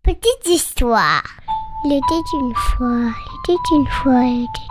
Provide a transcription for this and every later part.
Petite histoire. Il était une fois, il était une fois, il était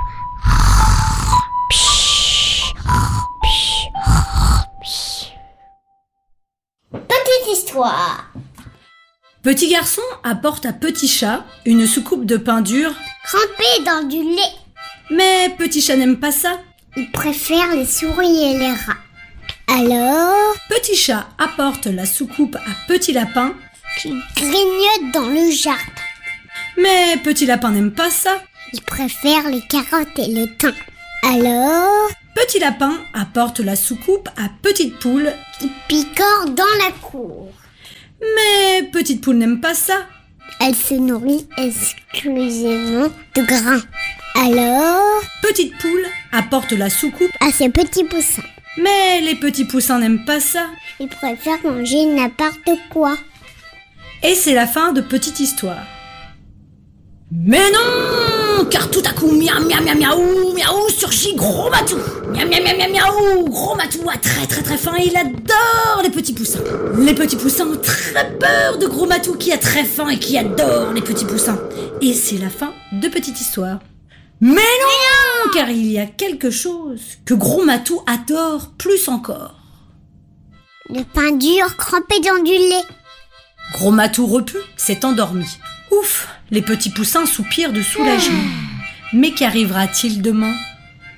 une fois. Petite histoire. Petit garçon apporte à petit chat une soucoupe de pain dur. Trempé dans du lait. Mais petit chat n'aime pas ça. Il préfère les souris et les rats. Alors, Petit chat apporte la soucoupe à petit lapin. qui grignote dans le jardin. Mais petit lapin n'aime pas ça. Il préfère les carottes et le thym. Alors, Petit lapin apporte la soucoupe à petite poule. qui picore dans la cour. Mais petite poule n'aime pas ça. Elle se nourrit exclusivement de grains. Alors, Petite poule apporte la soucoupe. à ses petits poussins. Mais les petits poussins n'aiment pas ça. Ils préfèrent manger n'importe quoi. Et c'est la fin de Petite Histoire. Mais non, car tout à coup, miaou, miaou, miaou, miaou, miaou, surgit Gros Matou. Miaou, miaou, miaou, miaou, miaou. Gros Matou a très très très faim et il adore les petits poussins. Les petits poussins ont très peur de Gros Matou qui a très faim et qui adore les petits poussins. Et c'est la fin de Petite Histoire. Mais non, car il y a quelque chose que Gros Matou adore plus encore. Le pain dur trempé dans du lait. Gros Matou repu s'est endormi. Ouf, les petits poussins soupirent de soulagement. Mais qu'arrivera-t-il demain ? Demain ?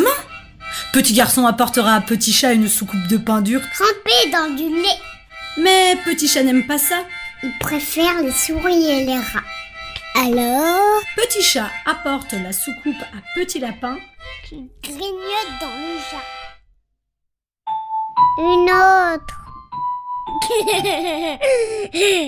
Petit garçon apportera à petit chat une soucoupe de pain dur. Trempé dans du lait. Mais petit chat n'aime pas ça. Il préfère les souris et les rats. Alors, Petit chat apporte la soucoupe à petit lapin. qui grignote dans le jardin. Une autre.